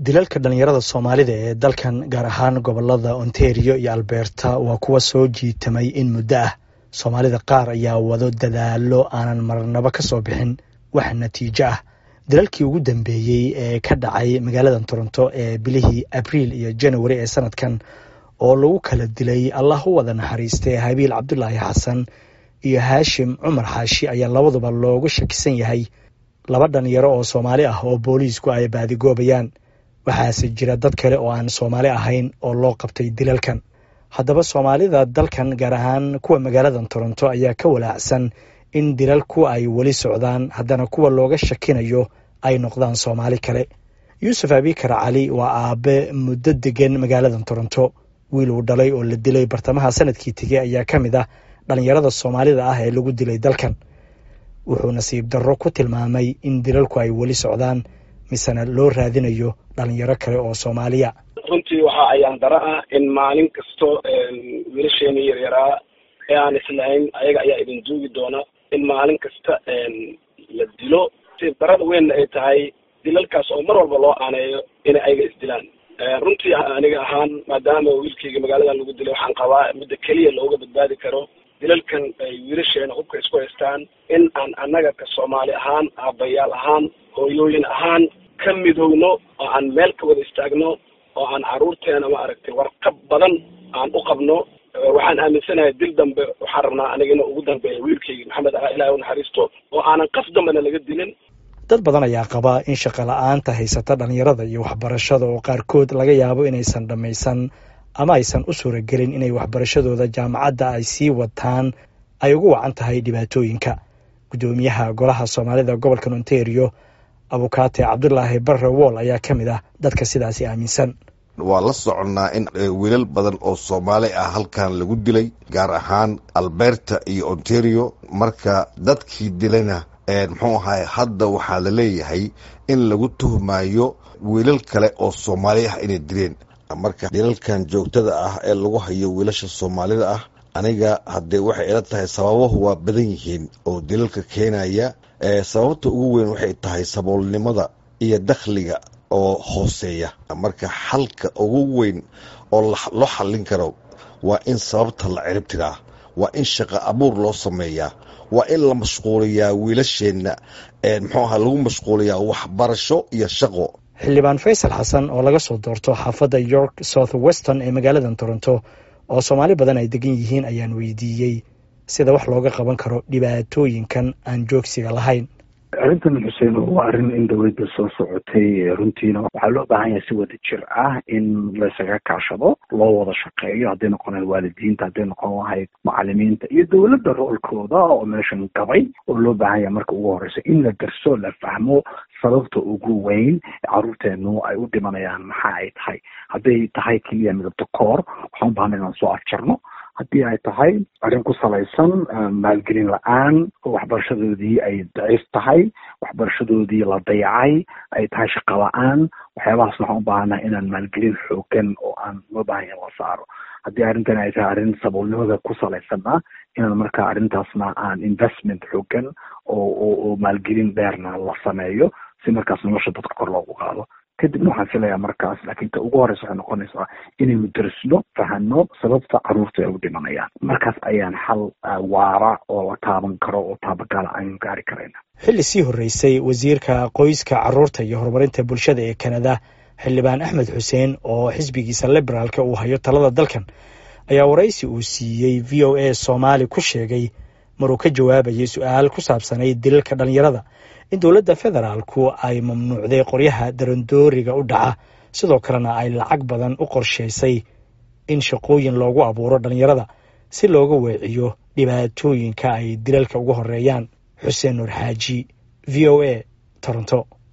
dilalka dhalinyarada Soomaalida ee dalkan gaar ahaan gobolada Ontario iyo Alberta waa kuwa soo jiitamay in muddo ah. Soomaalida qaar ayaa wado dadaalo aanan marnaba ka soo bixin wax natiijo ah. Dilalkii ugu dambeeyay ee ka dhacay magaalada Toronto ee bilihii Abriil iyo January ee sanadkan oo lagu kala dilay Allah u wada naxariistay Habiil Cabdullaahi Xasan iyo Haashim Cumar Xaashi ayaa labaduba loogu shakisan yahay laba dhalinyaro oo Soomaali ah oo booliisku ay baadigoobayaan. waxaase jira dad kale oo aan Soomaali ahayn oo loo qabtay dilalkan. Haddaba Soomaalida dalkan gaar ahaan kuwa magaalada Toronto ayaa ka walaacsan in dilalku ay wali socdaan haddana kuwa looga shakinayo ay noqdaan Soomaali kale. Yuusuf Abikar Cali waa aabe muddo degan magaalada Toronto. wiil uu dhalay oo la dilay bartamaha sanadkii tegay ayaa ka mid ah dhalinyarada Soomaalida ah ee lagu dilay dalkan. wuxuu nasiib darro ku tilmaamay in dilalku ay wali socdaan misana loo raadinayo dhalinyaro kale oo Soomaaliya. runtii waxa ayaan dara ah in maalin kasto wiilasheena yaryaraa ee aan islahayn ayaga ayaa idin duugi doona in maalin kasta la dilo. si darada weyn ay tahay dilalkaas oo mar walba loo aaneeyo in ayaga isdilaan. runtii aniga ahaan maadaama wiilkayga magaaladan lagu dilay waxaan qabaa midda keliya looga badbaadi karo dilalkan ay wiilasheena hubka isku haystaan in aan annaga ka Soomaali ahaan aabayaal ahaan hooyooyin ahaan ka midowno oo aan meel ka wada istaagno oo aan caruurteena maaragtay warqab badan aan u qabno. waxaan aaminsanahay dil dambe waxaan rabnaa aniga inuu ugu dambeeyo wiilkayga Maxamed Ilaahay u naxariisto oo aanan qaf dambena laga dilin. dad badan ayaa qaba in shaqo la'aanta haysata dhalinyarada iyo waxbarashada oo qaarkood laga yaabo inaysan dhammaysan ama aysan u suuragelin inay waxbarashadooda jaamacadda ay sii wataan ay ugu wacan tahay dhibaatooyinka. Gudoomiyaha golaha Soomaalida gobolka Ontario Abukaate Cabdullaahi Barre Wall ayaa ka mid ah dadka sidaasi aaminsan. waa la soconaa in wiilal badan oo Soomaali ah halkan lagu dilay gaar ahaan Alberta iyo Ontario. marka dadkii dilayna muxuu ahaay hadda waxaa la leeyahay in lagu tuhmayo wiilal kale oo Soomaali ah inay dileen. marka dilalkan joogtada ah ee lagu hayo wiilasha Soomaalida ah aniga haddee waxay ila tahay sababuhu waa badan yihiin oo dilalka keenaya. sababta ugu weyn waxay tahay saboolnimada iyo dakhliga oo hooseeya. marka xalka ugu weyn oo loo xallin karo waa in sababta la cirib tiraa, waa in shaqo abuur loo sameeyaa, waa in la mashquuliyaa wiilasheenna muxuu ahaa lagu mashquuliyaa waxbarasho iyo shaqo. Xildhibaan Faysal Xasan oo laga soo doorto xaafadda York South Western ee magaalada Toronto oo Soomaali badan ay degan yihiin ayaan weydiiyey sida wax looga qaban karo dhibaatooyinkan aan joogsiga lahayn. arrintan Xuseen waa arrin in dawladda soo socotay. runtiina waxaa loo baahan yahay si wada jir ah in la isaga kaashado, loo wada shaqeeyo, hadday noqonaan waalidiinta, hadday noqon lahayd macalimiinta iyo dawladda roolkooda oo meeshan gabay oo loo baahan yahay marka ugu horeysa in la darso, la fahmo sababta ugu weyn caruurteenu ay u dhimanayaan maxa ay tahay. hadday tahay keliya midabta koor waxaan u baahnay inaan soo afjarno. haddii ay tahay arrin ku salaysan maalgelin la-aan oo waxbarashadoodii ay daciif tahay, waxbarashadoodii la dayacay, ay tahay shaqo la-aan, waxyaabahaas waxaan u baahanahay inaan maalgelin xoogan oo aan loo baahan yahay la saaro. haddii arrintan ay tahay arrin saboolnimada ku salaysanna inaan markaa arrintaasna aan investment xoogan oo maalgelin dheerna la sameeyo si markaas nolosha dadka kor loogu qaado. kadibna waxaan filayaa markaas laakiin ta ugu horeysa waxay noqonaysaa inaynu darisno, fahano sababta caruurta ay u dhimanayaan. markaas ayaan xal waara oo la taaban karo oo taabagaala aynu gaari karayna. xilli sii horreysay wasiirka qoyska, carruurta iyo horumarinta bulshada ee Kanada xildhibaan Axmed Xuseen oo xisbigiisa liberaalka uu hayo talada dalkan ayaa waraysi uu siiyey VOA Soomaali ku sheegay maruu ka jawaabayay su'aal ku saabsanay dilalka dhalinyarada in dowladda federaalku ay mamnuucday qoryaha darandooriga u dhaca, sidoo kalena ay lacag badan u qorshaysay in shaqooyin loogu abuuro dhalinyarada si looga weeciyo dhibaatooyinka ay dilalka ugu horeeyaan. Xuseen Nur Xaaji, VOA, Toronto.